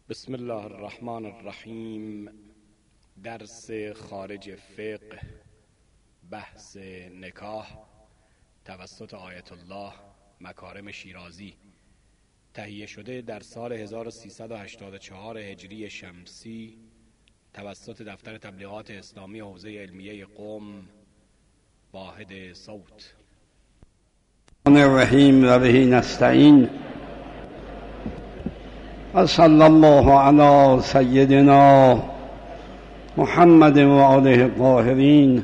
بسم الله الرحمن الرحیم. درس خارج فقه، بحث نکاح توسط آیت الله مکارم شیرازی، تهیه شده در سال 1384 هجری شمسی توسط دفتر تبلیغات اسلامی حوزه علمیه قم، واحد صوت. الرحیم و به نستعین و صلی الله علی سیدنا محمد و آله الطاهرین.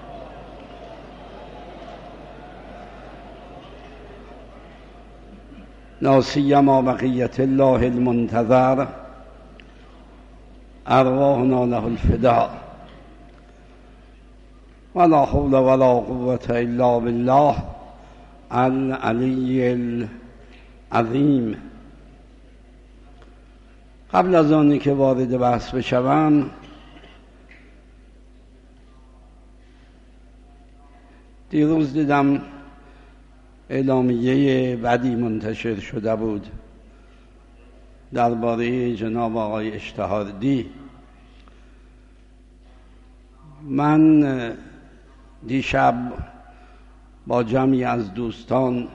لا سیما بقیت الله المنتظر، ارواحنا له الفداء، ولا حول ولا قوة الا بالله العلی العظیم. قبل از آنی که وارد بحث بشوم، دیروز دیدم اعلامیه بدی منتشر شده بود درباره جناب آقای اشتهاردی. من دیشب با جمعی از دوستان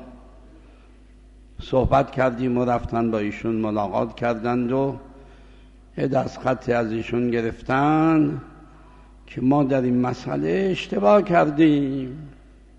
صحبت کردیم و رفتن با ایشون ملاقات کردند و یه دستخطی از ایشون گرفتن که ما در این مسئله اشتباه کردیم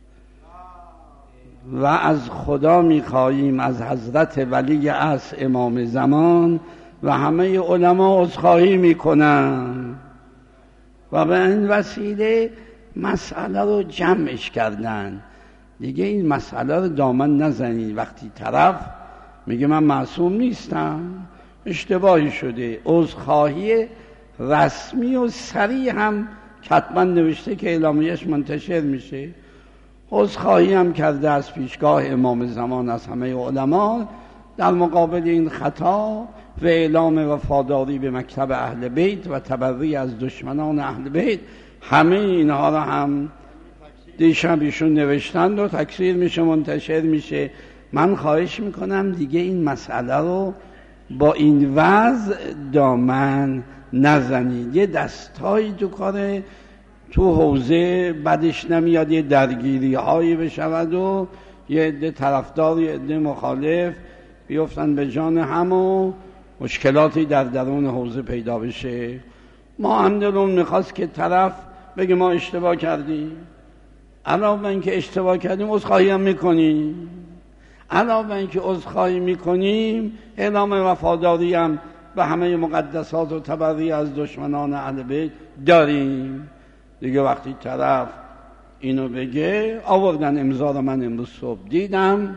و از خدا می‌خواهیم، از حضرت ولی عصر امام زمان و همه علما عذرخواهی میکنن و به این وسیله مسئله رو جمعش کردن. دیگه این مسئله رو دامن نزنید. وقتی طرف میگه من معصوم نیستم، اشتباهی شده، عذرخواهی رسمی و صریح هم کتباً نوشته که اعلامیه‌اش منتشر میشه، عذرخواهی هم کرده از پیشگاه امام زمان از همه علما در مقابل این خطا و اعلام وفاداری به مکتب اهل بیت و تبری از دشمنان اهل بیت. همه اینها را هم دیشب ایشون نوشتند و تکثیر میشه، منتشر میشه. من خواهش میکنم دیگه این مسئله رو با این وضع دامن نزنید. یه دستایی تو کار تو حوزه بدش نمیاد یه درگیری هایی بشود و یه عده طرفدار یه عده مخالف بیفتن به جان هم و مشکلاتی در درون حوزه پیدا بشه. ما هم دلون میخواست که طرف بگه ما اشتباه کردیم، علاوه بر اینکه اشتباه کردیم عذرخواهی هم میکنیم، علاوه بر اینکه عذرخواهی میکنیم اعلام وفاداری هم به همه مقدسات و تبری از دشمنان اهل بیت داریم. دیگه وقتی طرف اینو بگه، آوردن امضا رو من امروز صبح دیدم،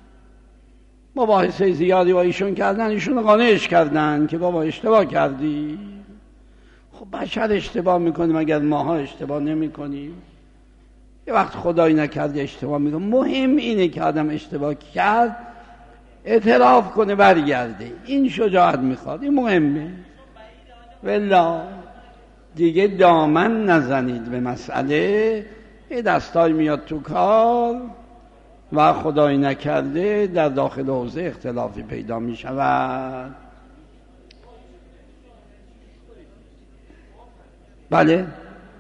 مباحثه زیادی با ایشون کردن، ایشون قانعش کردن که بابا اشتباه کردی. خب بشر اشتباه میکنیم، اگر ماها اشتباه نمی کنیم؟ یه وقت خدایی نکرده اشتباه میکنه. مهم اینه که آدم اشتباه کرد اعتراف کنه، برگرده. این شجاعت میخواد، این مهمه. والله دیگه دامن نزنید به مسئله. یه دستای میاد تو کار و خدایی نکرده در داخل حوزه اختلافی پیدا میشود. بله،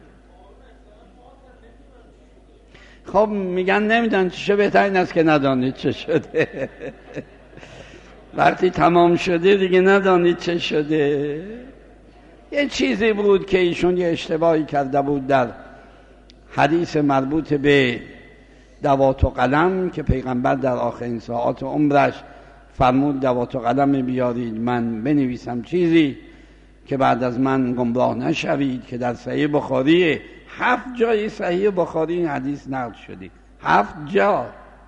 خب میگن نمیدن چه بهترین است که ندانید چه شده. وقتی تمام شده دیگه ندانید چه شده. یه چیزی بود که ایشون یه اشتباهی کرده بود در حدیث مربوط به دوات و قلم که پیغمبر در آخرین ساعات عمرش فرمود دوات و قلم بیارید من بنویسم چیزی که بعد از من گمراه نشوید، که در صحیح بخاری 7 جای صحیح بخاری این حدیث نقل شده، 7 جا.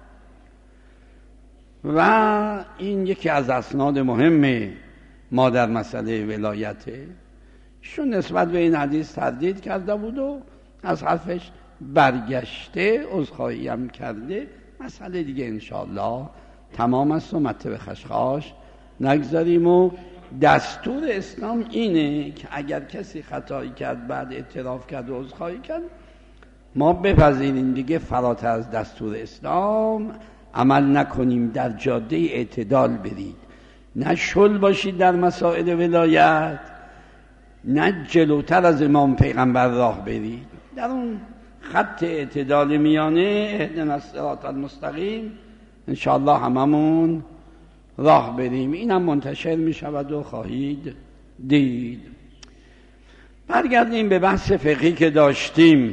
و این یکی از اسناد مهم ما در مسئله ولایته. شون نسبت به این حدیث تردید کرده بود و از حرفش برگشته، عذرخواهی هم کرده. مسئله دیگه انشاءالله تمام است و مته به خشخاش نگذاریم. و دستور اسلام اینه که اگر کسی خطایی کرد بعد اعتراف کرد و عذرخواهی کرد، ما بپذیریم دیگه فراتر از دستور اسلام عمل نکنیم، در جاده اعتدال برید. نه شل باشید در مسائل ولایت، نه جلوتر از امام پیغمبر راه برید. در اون خط اعتدال میانه اهدنا الصراط المستقیم انشاءالله هممون راه بریم. اینم منتشر می شود و خواهید دید. برگردیم به بحث فقهی که داشتیم.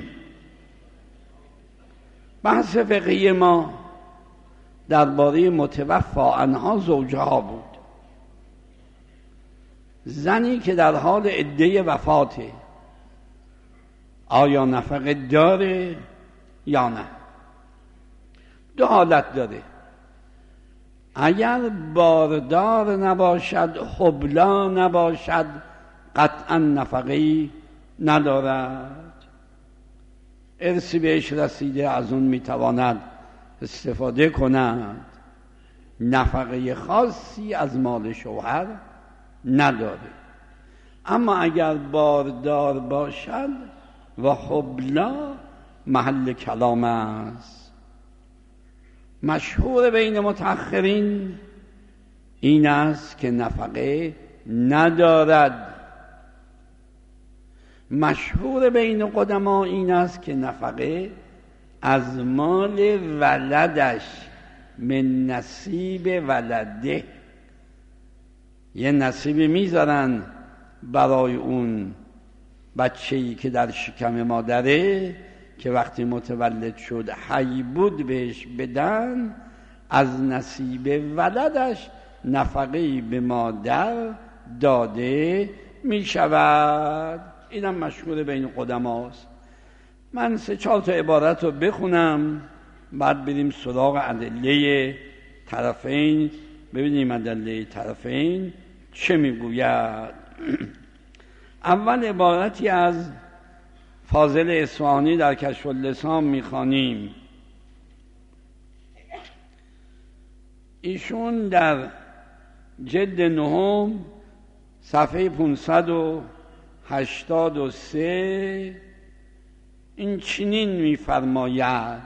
بحث فقهی ما درباره متوفی عنها زوجها بود. زنی که در حال عده وفاته آیا نفقه داره یا نه؟ دو حالت داره. اگر باردار نباشد، حبلا نباشد، قطعا نفقه‌ای ندارد. ارثی بهش رسیده، از اون میتواند استفاده کند. نفقه خاصی از مال شوهر نداره. اما اگر باردار باشد و حبلا محل کلام است. مشهور بین متأخرین این است که نفقه ندارد. مشهور بین قدما این است که نفقه از مال ولدش، من نصیب ولده، یه نصیبی میذارن برای اون بچه‌ای که در شکم مادره که وقتی متولد شد حی بود بهش بدن، از نصیب ولدش نفقه‌ای به مادر داده می شود. اینم مشهور بین قدماست. من 3-4 تا عبارت رو بخونم، بعد بریم سراغ ادله طرفین، ببینیم ادله طرفین چه میگوید. اول عبارتی از فاضل اصفهانی در کشف اللسان میخوانیم. ایشون در جلد 9 صفحه 583 این چنین میفرماید.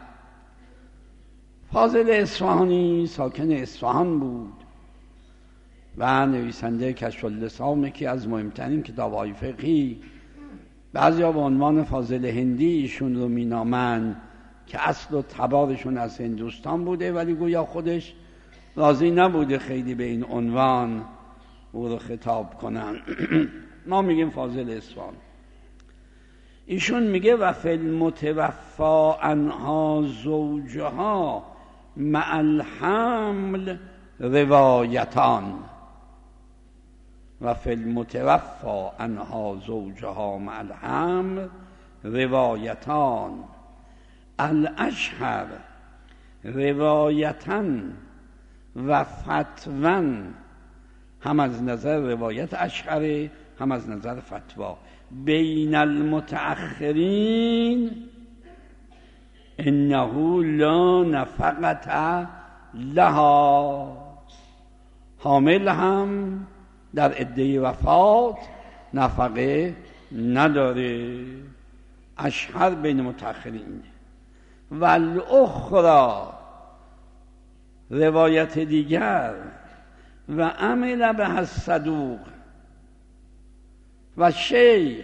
فاضل اصفهانی ساکن اصفهان بود و نویسنده کشف اللسان که از مهمترین کتاب‌های فقهی. بعضیا به عنوان فاضل هندی ایشون رو مینامن که اصل و تبارشون از هندوستان بوده، ولی گویا خودش راضی نبوده خیلی به این عنوان او رو خطاب کنن. ما میگیم فاضل اصفهان. ایشون میگه و فی المتوفی عنها زوجها مع الحمل روایتان. و فی المتوفی عنها زوجها مع الحمل روایتان. الاشهر روایتن و فتون، هم از نظر روایت اشهره هم از نظر فتوا. بین المتأخرین انه لا نفقة لها. حامل هم در عده وفات نفقه نداره. اشهر بین متأخرین. و الاخرى روایت دیگر و عمل به الصدوق و شیخ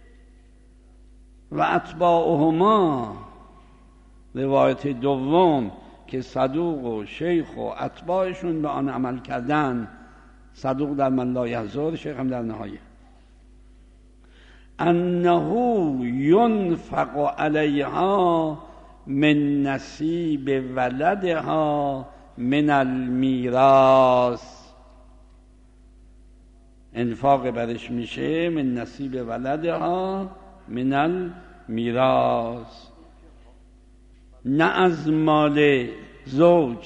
و اتباعهما. روایت دوم که صدوق و شیخ و اتباعشون به آن عمل کردن، صدوق در من لا یحضر، شیخ هم در نهایه، انه ينفق علیها من نصیب ولدها من المیراث. انفاق برش میشه من نصیب ولدها من المیراث، نه از مال زوج.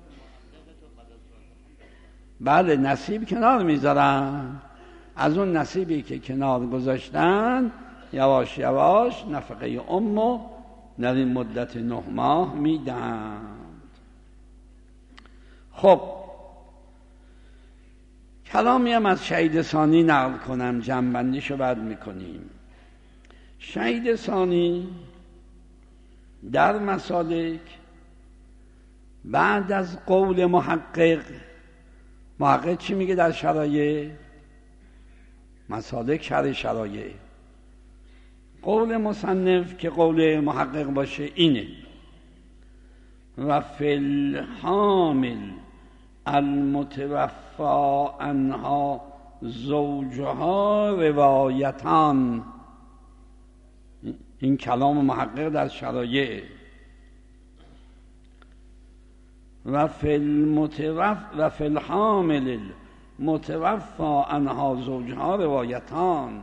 بله نصیب کنار میذارن، از اون نصیبی که کنار گذاشتن یواش یواش نفقه امو در این مدت 9 ماه میدن. خب کلامی هم از شهید ثانی نقل کنم، جمع‌بندیشو بعد میکنیم. شهید ثانی در مسالک بعد از قول محقق محقق چی میگه در شرایع؟ مسالک شرح شرایع. قول مصنف که قول محقق باشه اینه: و فی الحامل المتوفی عنها زوجها روایتان. این کلام محقق در شرایع. و فی الحامل المتوفی عنها زوجها روایتان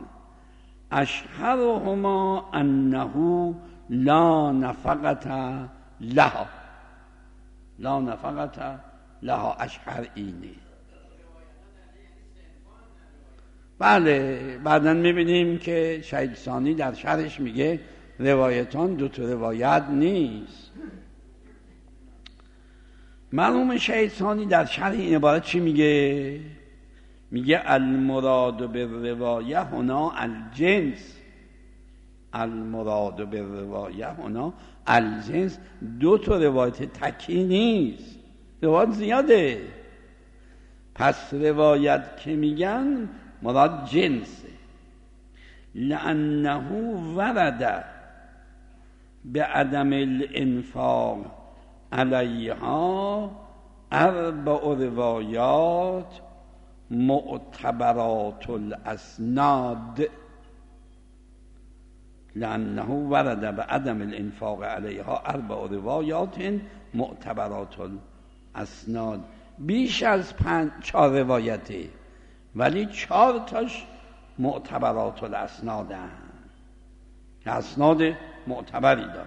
اشهرهما انه لا نفقة لها. لا نفقة لها اشهر اینه. بله، بعداً میبینیم که شهید ثانی در شرحش میگه روایتان دو تا روایت نیست. معلوم شهید ثانی در شرح این عبارت چی میگه؟ میگه المراد بالروایه هنا الجنس. المراد بالروایه هنا الجنس. دو تا روایت تکی نیست، روایت زیاده. پس روایت که میگن مراد جنسه. لأنه ورد بعدم الانفاق علیها 4 روایات معتبرات الاسناد. لأنه ورد بعدم الانفاق علیها 4 روایات معتبرات الاسناد. بیش از 4 روایته، ولی 4 تاش معتبرات الاسناد هست، اسناد معتبری داره.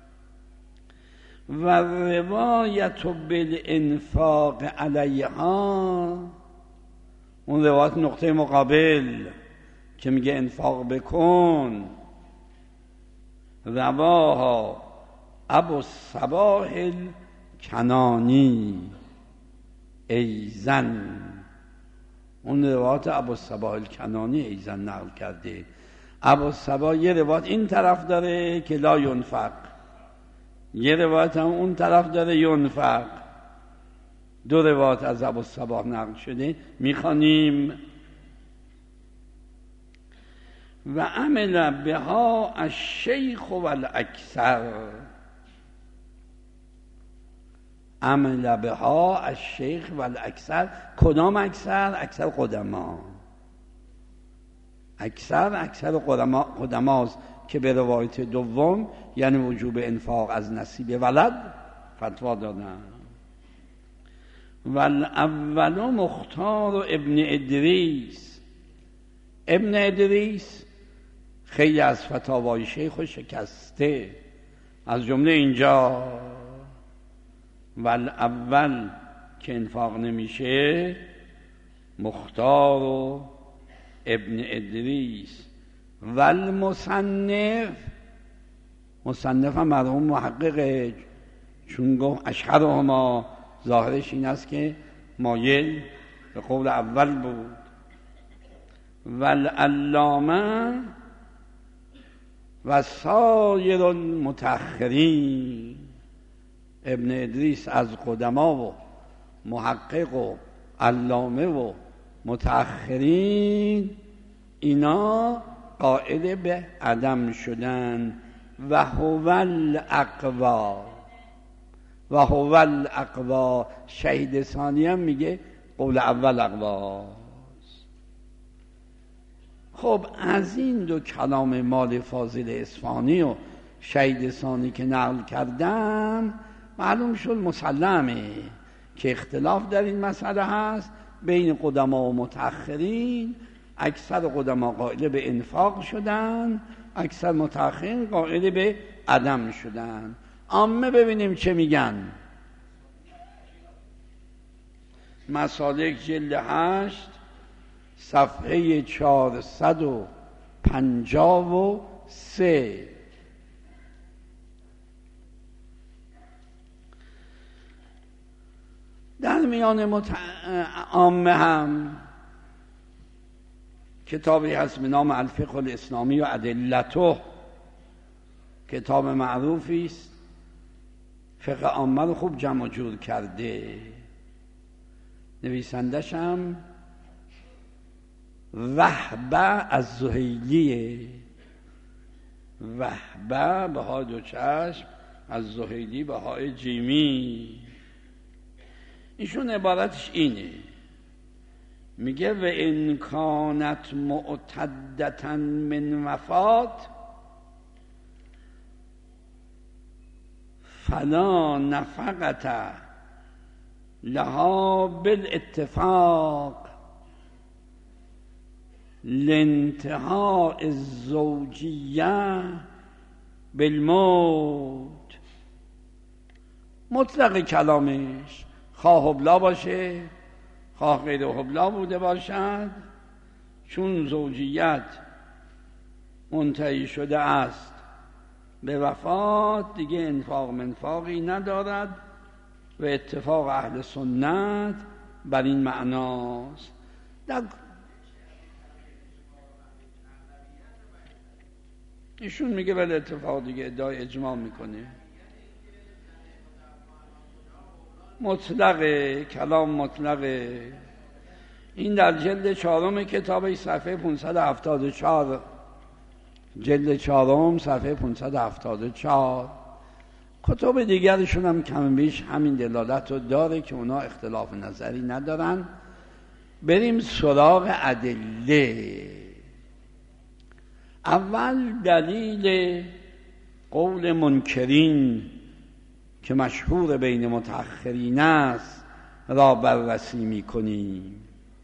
و روایت بالانفاق علیها، اون روایت نقطه مقابل که میگه انفاق بکن، رواها ابو الصباح الکنانی ایزن. اون روایت ابو الصباح الکنانی ایزن نقل کرده. ابو الصباح یه روایت این طرف داره که لا ینفق، یه روایت هم اون طرف داره ینفق. 2 روایت از ابو الصباح نقل شده. میخوانیم: و عمل بها الشیخ والاکثر. عمل بها الشیخ والاکثر. کدام اکثر؟ اکثر قدما. اکثر قدماست که به روایت دوم یعنی وجوب انفاق از نصیب ولد فتوا دادن. والاول مختار ابن ادریس. ابن ادریس خیلی از فتاوای شیخ شکسته، از جمله اینجا: والاول که انفاق نمیشه مختار و ابن ادریس. والمصنف، مصنف هم مرحوم محققه، چون گفت اشهرهما، ظاهرش این است که مایل به قول اول بود. والعلامه و سایر المتأخرین. ابن ادریس از قدما و محقق و علامه و متأخرین، اینا قائل به عدم شدن. و هو الاقوا. و هو الاقوا. شهید ثانی هم میگه قول اول اقواست. خب از این 2 کلام مال فاضل اصفهانی و شهید ثانی که نقل کردم معلوم شد مسلمه که اختلاف در این مسئله هست بین قدما و متأخرین. اکثر قدما قائل به انفاق شدن، اکثر متأخرین قائل به عدم شدن. عامه ببینیم چه میگن. مسالک جلد 8 صفحه 453. در میان عامه هم کتابی هست به نام الفقه الاسلامی و ادلته، کتاب معروفی است، فقه عامه رو خوب جمع جور کرده. نویسندش هم وهبه از زهیلیه. وهبه به های دو چشم، از زهیلی به های جیمی. ایشون عبارتش اینه، میگه و ان کانت معتدتا من وفات فلا نفقت لها بالاتفاق لانتهاء الزوجیه بالموت. مطلق کلامش خواه حبلا باشه خواه غیر حبلا بوده باشد، چون زوجیت منتهی شده است به وفات دیگه انفاق منفاقی ندارد و اتفاق اهل سنت بر این معناست. ایشون میگه ولی اتفاق دیگه ادعای اجماع میکنه. مطلقه، کلام مطلقه. این در جلد 4 کتاب صفحه 574، جلد 4 صفحه 574. کتب دیگرشون هم کم بیش همین دلالت رو داره که اونا اختلاف نظری ندارن. بریم سراغ ادله. اول دلیل قول منکرین که مشهور بین متأخرین است را بررسی میکنیم.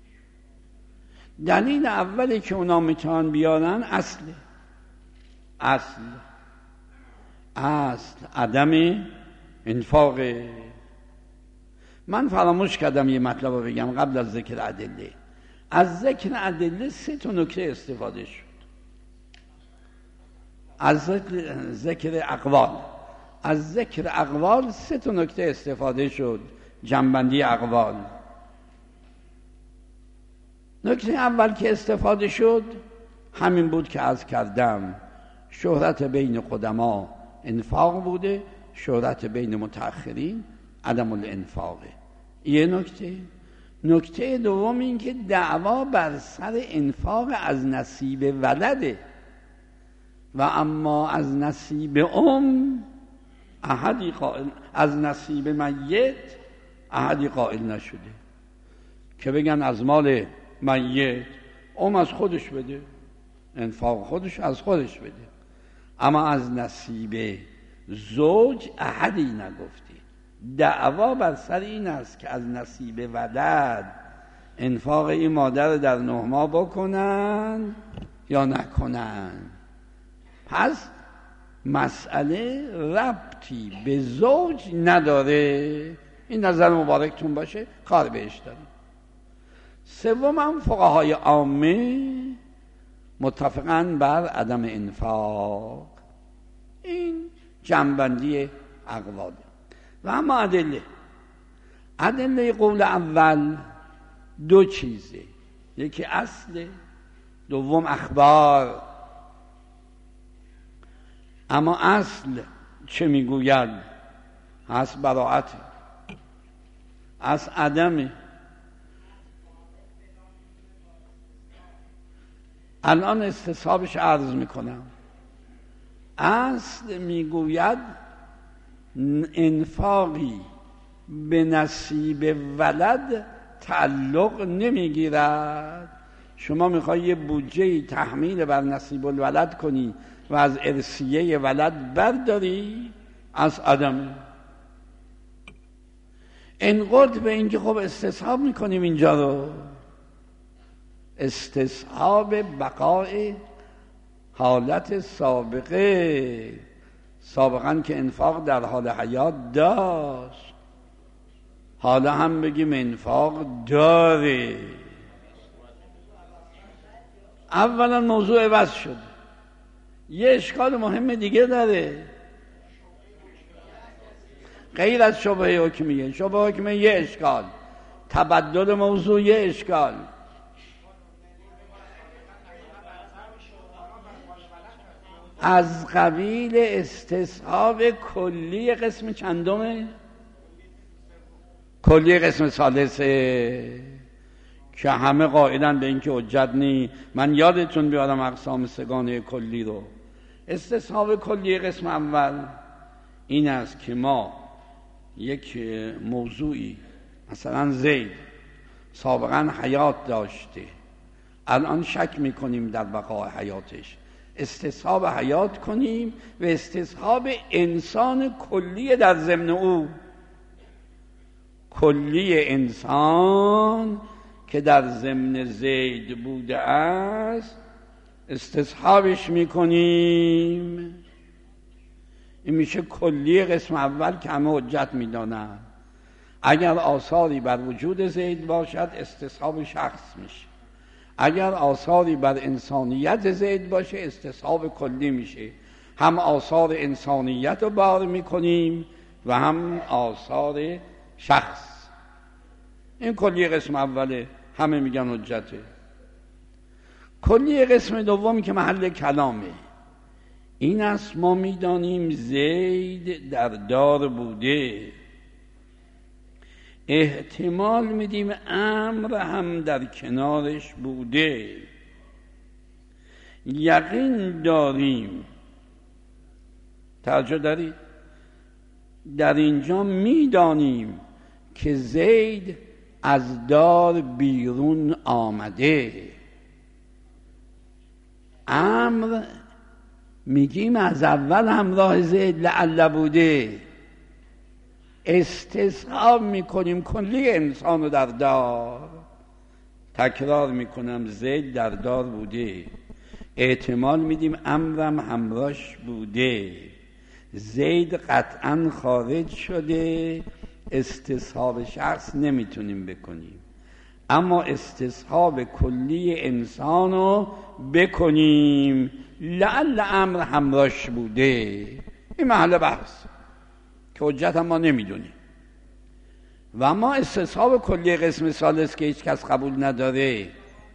دلیل اولی که اونا میتونن بیارن اصل عدم انفاق. من فراموش کردم یه مطلب رو بگم قبل از ذکر ادله. از ذکر ادله 3 نکته استفاده شد. از ذکر اقوال 3 نکته استفاده شد. جنبندی اقوال. نکته اول که استفاده شد همین بود که عرض کردم، شهرت بین قدما انفاق بوده، شهرت بین متأخرین عدم الانفاقه. یه نکته دوم این که دعوا بر سر انفاق از نصیب ولده و اما از نصیب احدی قائل، از نصیب میت احدی قائل نشده که بگن از مال میت از خودش بده، انفاق خودش از خودش بده، اما از نصیب زوج احدی نگفتی. دعوا بر سر این است که از نصیب ولد انفاق این مادر در 9 ماه بکنن یا نکنن. پس مسئله ربطی به زوج نداره. این نظر مبارکتون باشه، کار بهش داریم. سوم فقهای عامه متفقاً بر عدم انفاق. این جنبندی اقوال. و اما ادله قول اول 2 چیزه، یکی اصل، دوم اخبار. اما اصل چه میگوید؟ اصل براءت، اصل عدمه. الان استصحابش عرض میکنم. اصل میگوید انفاقی به نصیب ولد تعلق نمیگیرد. شما میخوای یه بودجه تحمیل بر نصیب الولد کنی و از ارثیه ولد برداری، از عدمه. انقد به اینکه خب استصحاب میکنیم اینجا رو، استصحاب بقای حالت سابقا که انفاق در حال حیات داشت، حالا هم بگیم انفاق داره. اولا موضوع عوض شد. یه اشکال مهم دیگه داره غیر از شبهه حکمیه. شبهه حکمیه یه اشکال، تبدل موضوع یه اشکال. از قبیل استصحاب کلی قسم چندمه؟ کلیه قسم ثالثه که همه قائلن به اینکه حجت نی. من یادتون بیارم اقسام سگانه کلی رو. استصحاب کلیه قسم اول این است که ما یک موضوعی، مثلا زید سابقا حیات داشته، الان شک میکنیم در بقای حیاتش، استصحاب حیات کنیم و استصحاب انسان کلی در ضمن او. کلی انسان که در ضمن زید بوده است استصحابش میکنیم. این میشه کلی قسم اول که همه حجت میدانن. اگر آثاری بر وجود زید باشد استصحاب شخص میشه، اگر آثاری بر انسانیت زید باشه استصحاب کلی میشه. هم آثار انسانیت رو بار میکنیم و هم آثار شخص. این کلی قسم اوله، همه میگن حجته. کلی قسم دوم که محل کلامه این است ما میدانیم زید در دار بوده، احتمال میدیم امر هم در کنارش بوده، یقین داریم. توجه دارید؟ در اینجا میدانیم که زید از دار بیرون آمده. امر میگیم از اول همراه زید لعل بوده. استصحاب میکنیم کلی انسان رو در دار. تکرار میکنم زید در دار بوده، احتمال میدیم امرم همراهش بوده. زید قطعا خارج شده، استصحاب شخص نمیتونیم بکنیم، اما استصحاب کلی انسان رو بکنیم لعل امر همراهش بوده. این محل بحث که حجت هم ما نمیدونیم. و اما استصحاب کلی قسم ثالث که هیچ کس قبول نداره،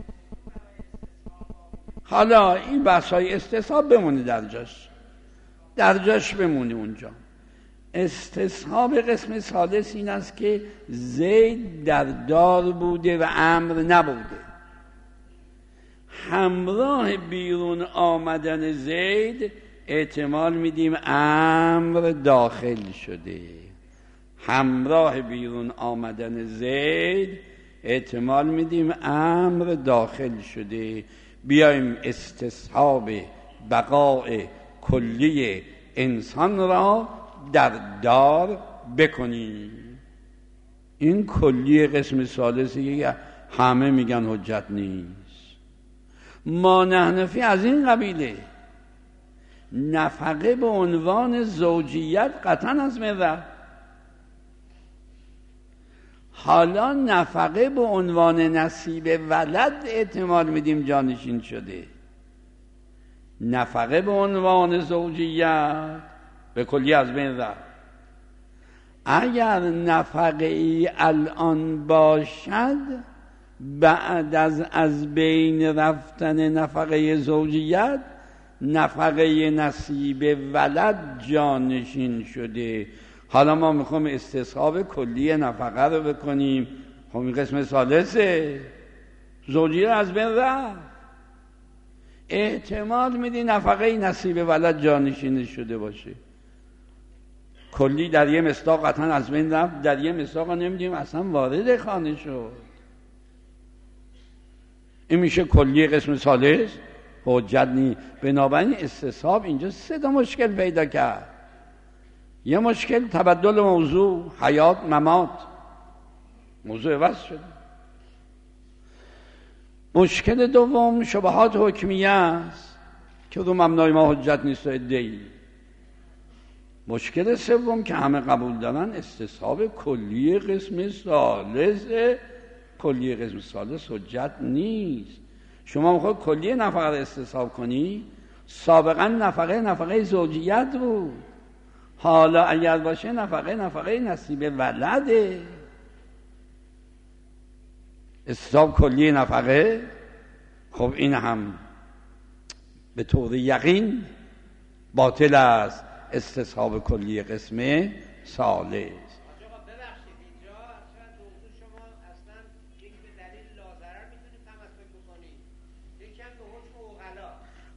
حالا این بحث های استصحاب بمونه در جاش بمونه اونجا. استصحاب قسم ثالث این است که زید در دار بوده و امر نبوده. همراه بیرون آمدن زید احتمال میدیم امر داخل شده. همراه بیرون آمدن زید احتمال میدیم امر داخل شده. بیایم استصحاب بقاء کلی انسان را در دار بکنیم. این کلی قسم ثالثی که همه میگن حجت نیست. ما نحنفی از این قبیله. نفقه به عنوان زوجیت قطعا از مذهب. حالا نفقه به عنوان نصیب ولد احتمال میدیم جانشین شده. نفقه به عنوان زوجیت به کلی از بین رفت. اگر نفقه ای الان باشد بعد از بین رفتن نفقه زوجیت نفقه نصیب ولد جانشین شده. حالا ما میخوام استصحاب کلی نفقه رو بکنیم. خب این قسم ثالثه، زوجیت از بین رفت، احتمال میدی نفقه نصیب ولد جانشین شده باشه. کلی در یه مصداق قطعا از بین رفت، در یه مصداق نمیدیم اصلا وارد خانه شد. این میشه کلی قسم ثالث حجت نی. بنابراین استصحاب اینجا سه تا مشکل پیدا کرد. یه مشکل تبدل موضوع، حیات ممات، موضوع عوض شده. مشکل دوم شبهات حکمیه است که رو مبنای ما حجت نیست و ادعی. مشکل سوم که همه قبول دارن استصحاب کلی قسم ثالث. کلی قسم ثالث حجت نیست. شما میخواد کلی نفقه رو استصحاب کنی، سابقا نفقه زوجیت بود، حالا اگر باشه نفقه نصیب ولده. استصحاب کلی نفقه، خب این هم به طور یقین باطل است. استصحاب کلی قسم ثالث.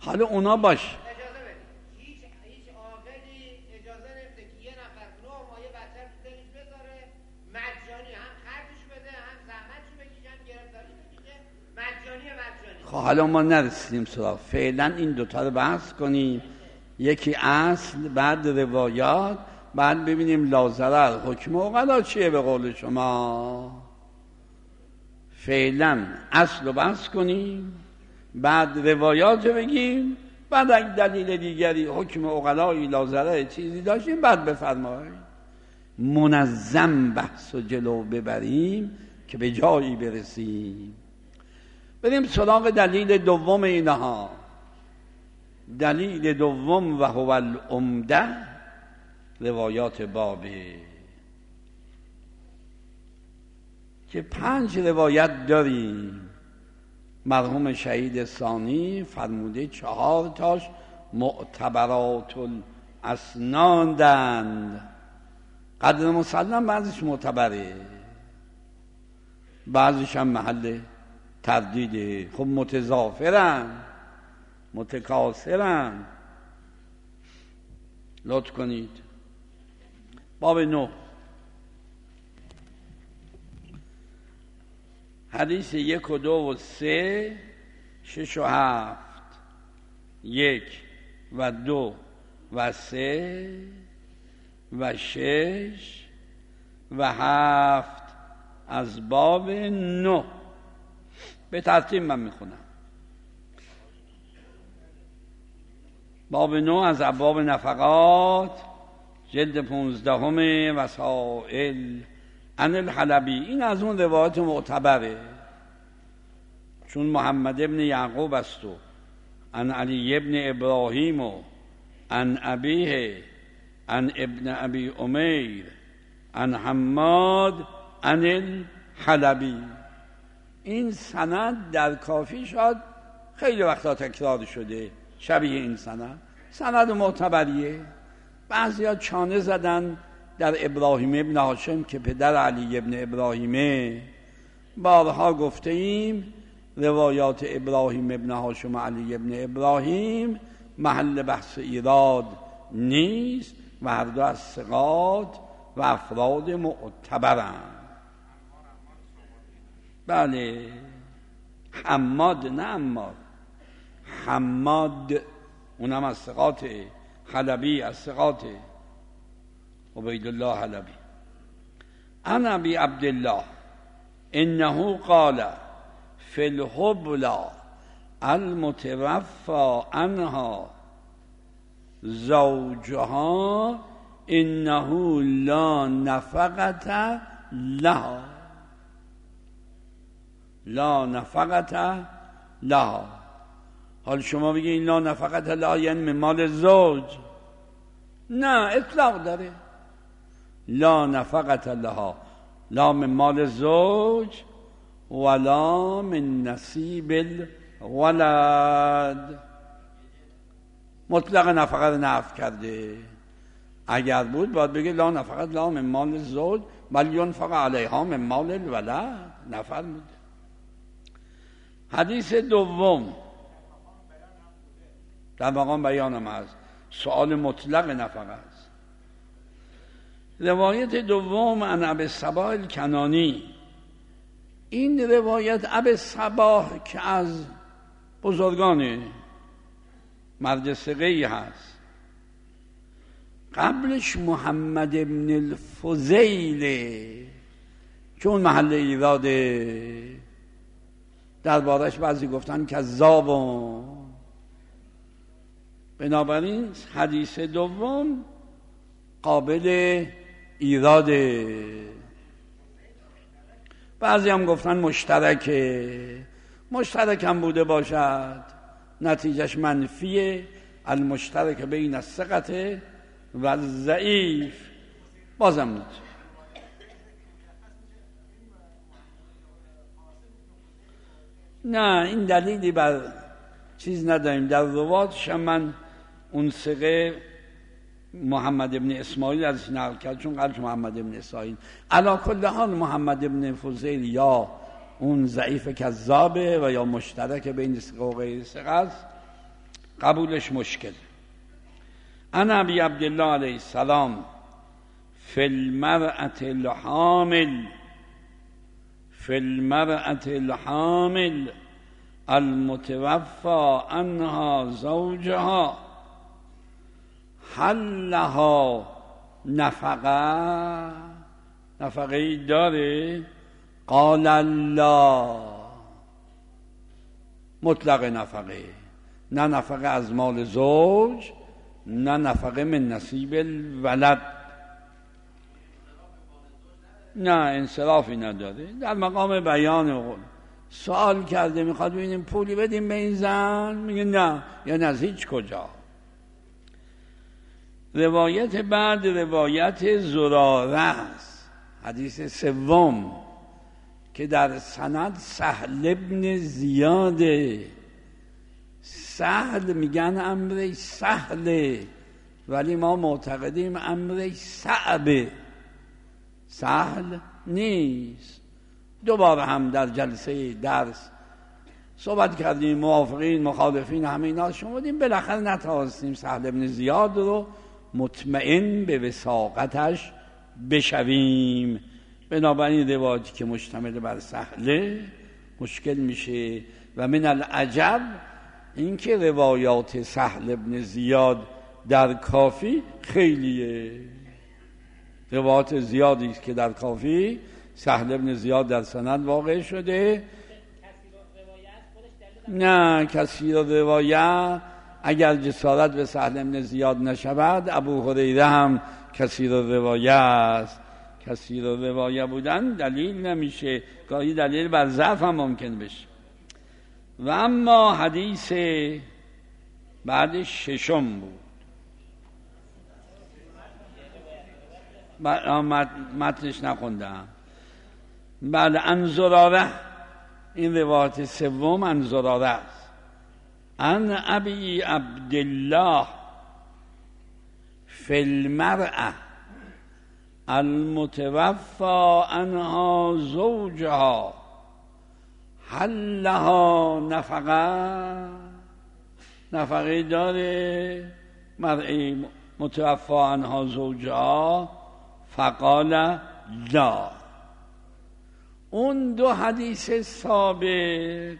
حالا اونا باش اجازه بدید، هیچ عاقلی اجازه نمیده که یه نفر 9 مایه بچه رو دلش بذاره مجانی هم خرجش بده هم زحمتش بکشه هم گرفتاری بکشه، مجانی. خب حالا ما نرسیدیم سراغ. فعلا این دوتا رو بحث کنیم، یکی اصل بعد روایات، بعد ببینیم لاضرر حکم عقلا چیه به قول شما. فعلا اصل رو بحث کنیم، بعد روایات رو بگیم، بعد اگه دلیل دیگری حکم عقلایی لاضرر چیزی داشتیم بعد بفرمایید. منظم بحث و جلو ببریم که به جایی برسیم. بریم سراغ دلیل دوم اینها. دلیل دوم و هو العمده روایات بابه که 5 روایت داریم. مرحوم شهید ثانی فرموده 4 تاش معتبرات الاسنادند. قدر مسلم بعضش معتبره، بعضش هم محل تردیده. خب متضافرن متکاثرن. لطف کنید باب 9 حدیث 1 و 2 و 3 6 و 7 1 و 2 و 3 و 6 و 7 از باب 9 به ترتیب من میخونم. باب 9 از ابواب نفقات، جلد 15 وسائل عن الحلبی. این از اون روایت معتبره، چون محمد ابن یعقوب است و عن علی ابن ابراهیم و عن ابیه عن ابن ابی امیر عن حماد عن الحلبی. این سند در کافی شد خیلی وقتا تکرار شده شبیه این سند معتبریه. بعضیا چانه زدن در ابراهیم ابن هاشم که پدر علی ابن ابراهیمه. بارها گفته ایم روایات ابراهیم ابن هاشم و علی ابن ابراهیم محل بحث ایراد نیست و هر دو از ثقات و افراد معتبرند. بله حماد نه عمار، حماد اونم از ثقات، حلبی از ثقات، عبیدالله حلبی. عن ابی عبدالله انه قال فی الحبلى المتوفى عنها زوجها انه لا نفقة لها، لا نفقة لها. حال شما بگید لا نفقة لها یعنی من مال زوج؟ نه، اطلاق داره. لا نفقة لها، لا من مال زوج ولا من نصیب الولد. مطلق نفقه رو نفی کرده. اگر بود باید بگه لا نفقة لها من مال زوج بل ينفق علیها من مال الولد. نفرموده. حدیث دوم در مقام بیانم هست، سؤال مطلق نفقه است. روایت دوم عن ابی الصباح الکنانی. این روایت ابی الصباح که از بزرگان مرد ثقه‌ای هست. قبلش محمد ابن الفضیل چون محل ایراده، دربارش بعضی گفتن کذاب. بنابراین حدیث دوم قابل ایراده. بعضی هم گفتن مشترکه. مشترک هم بوده باشد نتیجهش منفیه. المشترک بین الثقة و الضعیف. بازم بود نه، این دلیلی بر چیز نداریم. در رواتش هم من اون ثقه محمد ابن اسماعیل ازش نقل کرد، چون قبلش محمد ابن اسماعیل. علی کل حال محمد ابن فضیل یا اون ضعیف کذابه و یا مشترک بین ثقه و غیر ثقه است. قبولش مشکل. عن ابی عبدالله علیه السلام فی المرأة الحامل المتوفى عنها زوجها هل لها نفقه داره؟ قال لا. مطلق نفقه، نه نفقه از مال زوج، نه نفقه من نصیب الولد، نه انصرافی نداره. در مقام بیان سوال کرده میخواد ببینیم پولی بدیم به این زن، میگه نه، یعنی از هیچ کجا. روایت بعد روایت زراره است، حدیث سوم که در سند سهل ابن زیاده. سهل میگن امر سهله، ولی ما معتقدیم امر صعبه، سهل نیست. دوباره هم در جلسه درس صحبت کردیم، موافقین مخالفین همه اینا شمردیم، بالاخره نتوانستیم سهل ابن زیاد رو مطمئن به وثاقتش بشویم. بنابراین روایتی که مشتمل بر سهله مشکل میشه. و من العجب اینکه روایات سهل ابن زیاد در کافی خیلیه، روایات زیادی است که در کافی سهل ابن زیاد در سند واقع شده. نه، کثیر روایت اگر جسارت به سهل ابن زیاد نشود، ابو هریره هم کثیر روایت است. کثیر روایت بودن دلیل نمیشه، گاهی دلیل بر ضعف هم ممکن بشه. و اما حدیث بعد ششم بود، متنش نخوندم. بعد عن زراره، این روایت سوم عن زراره است. عن ابی عبدالله فی المرأة المتوفى عنها زوجها هل لها نفقه داره مرئی متوفى عنها زوجها؟ فقال لا. اون دو حدیث سابق،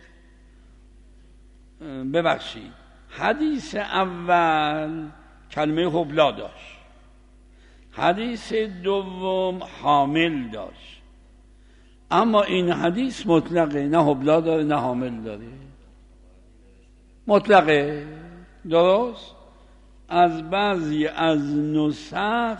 ببخشید، حدیث اول کلمه حبلا داشت، حدیث دوم حامل داشت. اما این حدیث مطلقه، نه حبلا داره نه حامل داره، مطلقه. درست؟ از بعضی از نسخ،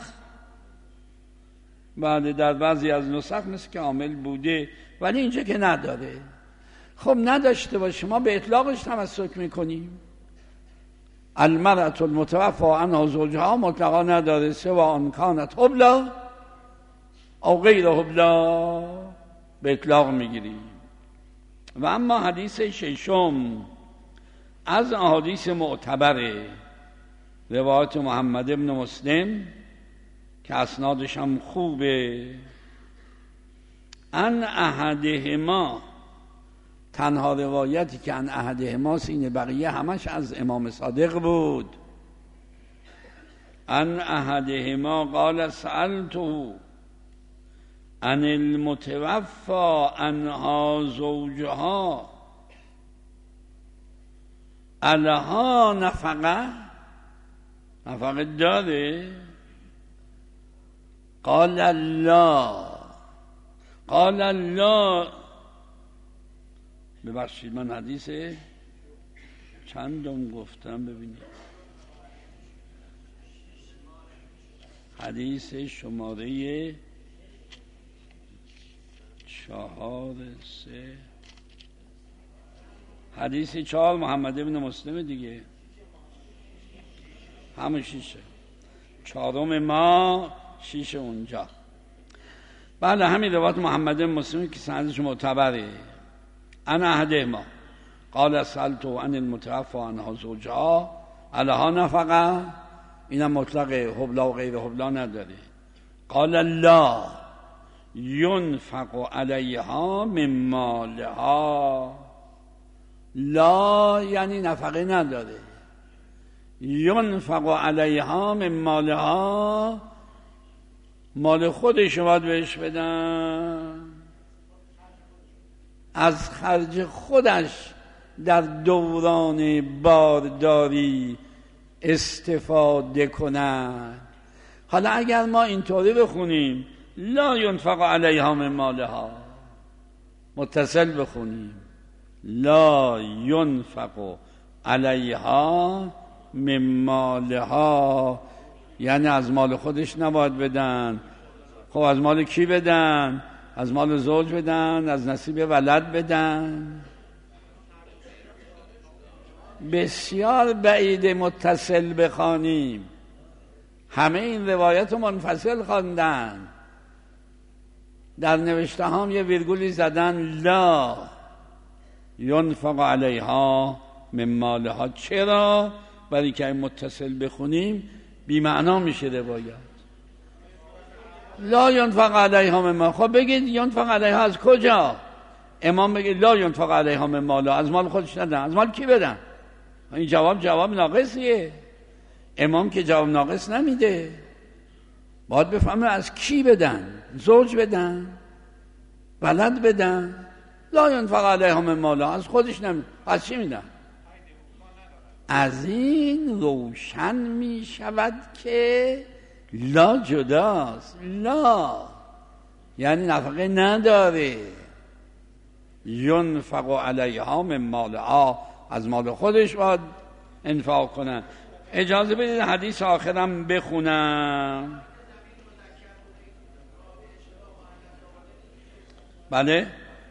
بعد در بعضی از نسخ مثل که حامل بوده، ولی اینجا که نداره. خب نداشته باشه، ما به اطلاقش تمسک میکنیم. المرأة المتوفى عنها زوجها مطلقا نداره، سواء کانت حبلا او غیر حبلا، به اطلاق میگیریم. و اما حدیث ششم از احادیث معتبره، روایت محمد ابن مسلم که اسنادش هم خوبه. ان احدهما، تنها روایتی که ان احدهما اینه، بقیه همش از امام صادق بود. ان احدهما قال سألته عن المتوفى عنها زوجها الها نفقه داره؟ قال لا. ببخشید من حدیث چندم گفتم، ببینید حدیث شماره 4 حدیث 4 محمد ابن مسلم دیگه، همون 6 4 ما 6 اونجا. بله همین روایت محمد ابن مسلم که سندش معتبره. انا احدهما قال سألته عن المتوفى عنها زوجها الها نفقه، اینم مطلقه، حبلا و غیر حبلا نداره. قال لا ينفق علیها من مالها، لا یعنی نفقه نداره، ینفق علیها من مالها، مال خودش باید بهش بدن، از خرج خودش در دوران بارداری استفاده کنن. حالا اگر ما اینطوری بخونیم لا ینفق علیها من مالها، متصل بخونیم لا ینفق علیها من مالها، یعنی از مال خودش نباید بدن. خب از مال کی بدن؟ از مال زوج بدن، از نصیب ولد بدن. بسیار بعید متصل بخوانیم، همه این روایت رو منفصل خواندن، در نوشته هم یه ویرگولی زدن لا ینفق علیها من مالها. چرا؟ برای که متصل بخونیم بی معنا میشه روایت. لا ینفق علیها من مالها، خب بگید ینفق علیها از کجا؟ امام بگید لا ینفق علیها من مالها، از مال خودش ندن. از مال کی بدن؟ این جواب ناقصیه. امام که جواب ناقص نمیده، باید بفهمه از کی بدن. زوج بدن، ولد بدن. لا ینفق علیها من مالها، از خودش نمیده. از چی میدن؟ از این روشن می شود که لا جداست. لا یعنی نفقه نداره. ینفق علیها من مالها، از مال خودش باید انفاق کنن. اجازه بدید حدیث آخرم بخونم. بله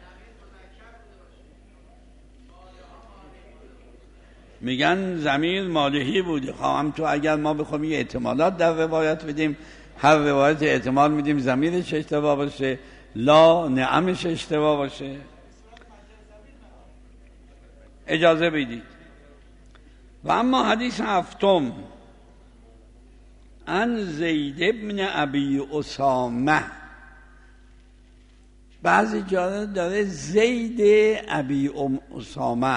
میگن ضمیر مالهی بوده. خواهم تو اگر ما بخوایم یه احتمالات در روایت بدیم، هر روایت احتمال میدیم ضمیرش اشتباه باشه، لا نعمش اشتباه باشه. اجازه بدید. و اما حدیث هفتم، عن زید ابن ابی اسامه. بعضی جا داره زید ابی اسامه،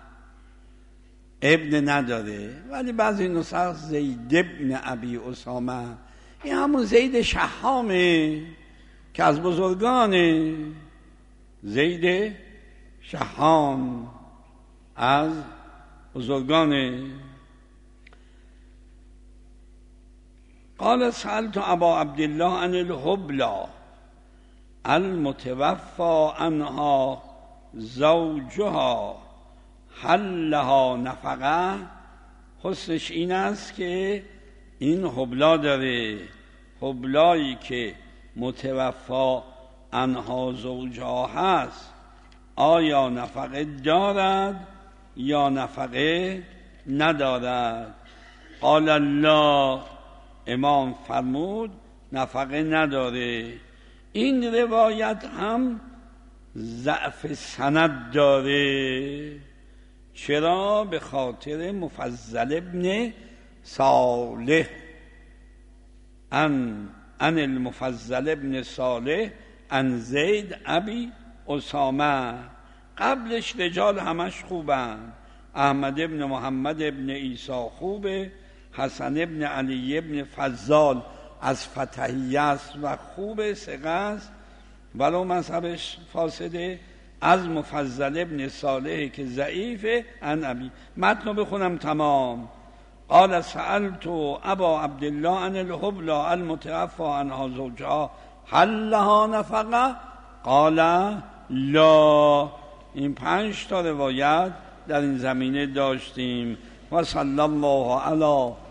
ابن نداره، ولی بعضی نسخ زید ابن ابی اسامه. این همون زید شحامه که از بزرگانه. زید شحام از بزرگانه. قال سألت ابا عبدالله عن الحبلى المتوفى عنها زوجها هل لها نفقه. حسنش این است که این حبلا داره، حبلایی که متوفا عنها زوجها هست، آیا نفقه دارد یا نفقه ندارد؟ قال الله، امام فرمود نفقه نداره. این روایت هم ضعف سند داره. چرا؟ به خاطر مفضل ابن صالح، ان المفضل ابن صالح ان زید ابی اسامه. قبلش رجال همش خوبن، احمد ابن محمد ابن عیسی خوبه، حسن ابن علی ابن فضال از فتحیه است و خوبه، ثقه است، ولو مذهبش فاسده. از مفضل ابن صالح که ضعیفه، ان ابی. متن بخونم تمام. قال سألت ابا عبدالله عن الحبلى المتوفى عنها زوجها هل لها نفقه؟ قال لا. این 5 تا روایت در این زمینه داشتیم. و صلی الله علی